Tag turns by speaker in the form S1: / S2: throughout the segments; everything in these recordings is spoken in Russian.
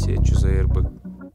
S1: сессия, что за РБ?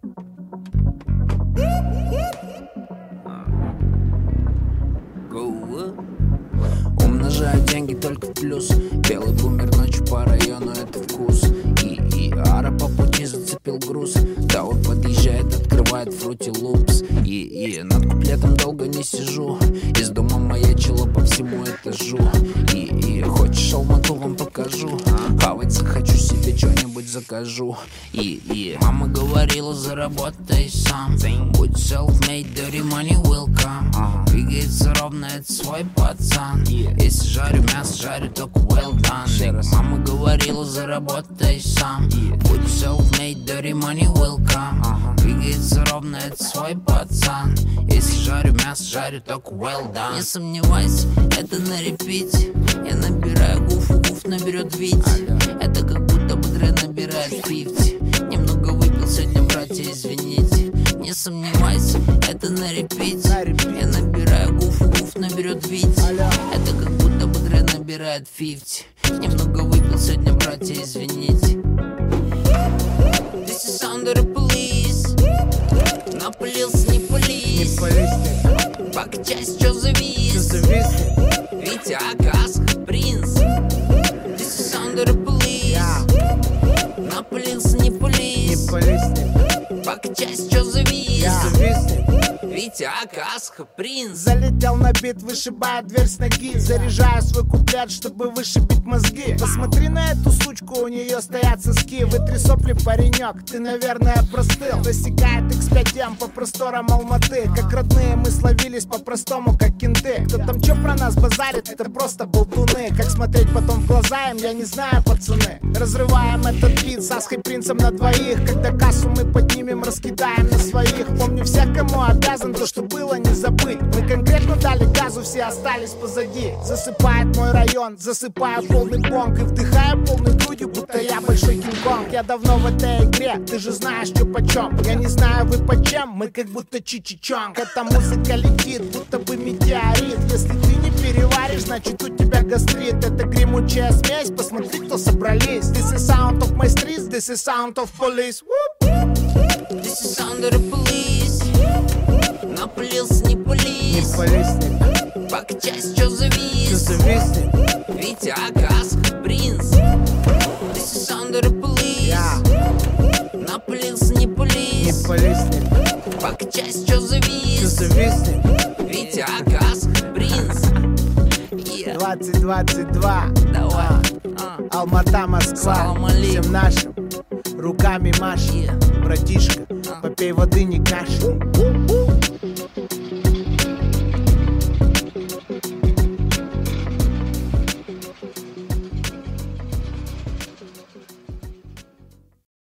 S2: Умножаю деньги только в плюс. Белый бумер ночью по району, это вкус. И ара по пути зацепил груз. Тауэр подъезжает, открывает Fruity Loops. И над куплетом долго не сижу. Из дома маячило по всему этажу. И хочешь Алмату вам покажу. Хавать захочу, себе что-нибудь закажу. И мама говорила, заработай сам. Будь self-made, dirty money will come. Двигается ровно, это свой пацан. Если жарю мясо, жарю только well done. Мама говорила, заработай сам. Будь self-made, dirty money will come. Двигается ровно, это свой пацан. Если жарю мясо, жарю только well done. Не сомневайся, это на репите. Я набираю гуф наберет Вити. Это как будто бы Дре набирает 50. Немного выпил сегодня, братья, извините. Не сомневайся, это на репите. Я набираю гуф наберет Вити. Это как будто бы Дре набирает 50. Немного выпил сегодня, братья, извините. This is under the police. Напылился, не пались. Пока часть, чё завис. Витя, Акас, принц. This is under the police. Напылился, не пались. Пока часть, чё завис. Витя, Акасха, принц.
S3: Залетел на бит, вышибая дверь с ноги. Заряжаю свой куплет, чтобы вышибить мозги. Посмотри на эту сучку, у нее стоят соски. Вытри сопли, паренек, ты, наверное, простыл. Засекает X5M по просторам Алматы. Как родные мы словились по-простому, как кенты. Кто там чё про нас базарит, это просто болтуны. Как смотреть потом в глаза им, я не знаю, пацаны. Разрываем этот бит с Асхой принцем на двоих. Когда кассу мы поднимем, раскидаем на своих. Помню всех, кому обязан, то, что было, не забыть. Мы конкретно дали газу, все остались позади. Засыпает мой район, засыпаю полный бонг. И вдыхаю полной грудью, будто я большой Кинг-Конг. Я давно в этой игре, ты же знаешь, что почем. Я не знаю, вы почем, мы как будто Чичи-Чонг. Эта музыка летит, будто бы метеорит. Если ты не переваришь, значит у тебя гастрит. Это гремучая смесь, посмотри, кто собрались. This is sound of my streets, this is sound of police.
S2: This is under the police. Напылился, не пались. Пока часть, чё завис. Витя, Акасха, принц. This is under the police. Напылился, не пались. Пока часть, чё завис. Витя, Акасха, принц.
S3: 2022.
S2: Давай.
S3: Алмата, Москва. Всем нашим руками маши. Братишка, попей воды, не кашляй.